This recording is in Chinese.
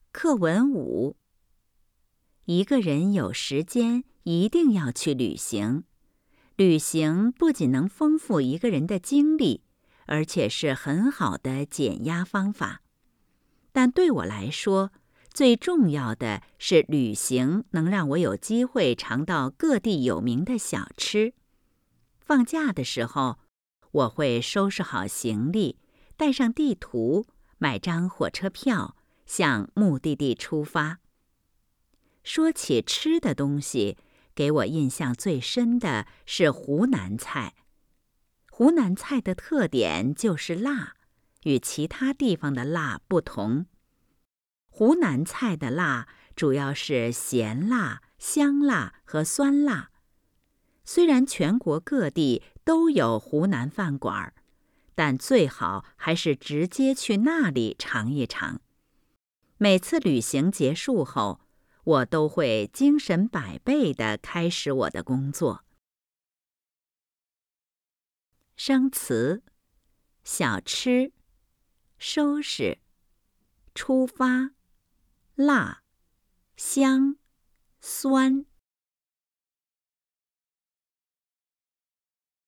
课文5：一个人有时间一定要去旅行。旅行不仅能丰富一个人的经历，而且是很好的减压方法。但对我来说，最重要的是旅行能让我有机会尝到各地有名的小吃。放假的时候，我会收拾好行李，带上地图，买张火车票，向目的地出发。说起吃的东西，给我印象最深的是湖南菜。湖南菜的特点就是辣，与其他地方的辣不同。湖南菜的辣主要是咸辣、香辣和酸辣。虽然全国各地都有湖南饭馆，但最好还是直接去那里尝一尝。每次旅行结束后，我都会精神百倍地开始我的工作。生词：小吃、收拾、出发、辣、香、酸。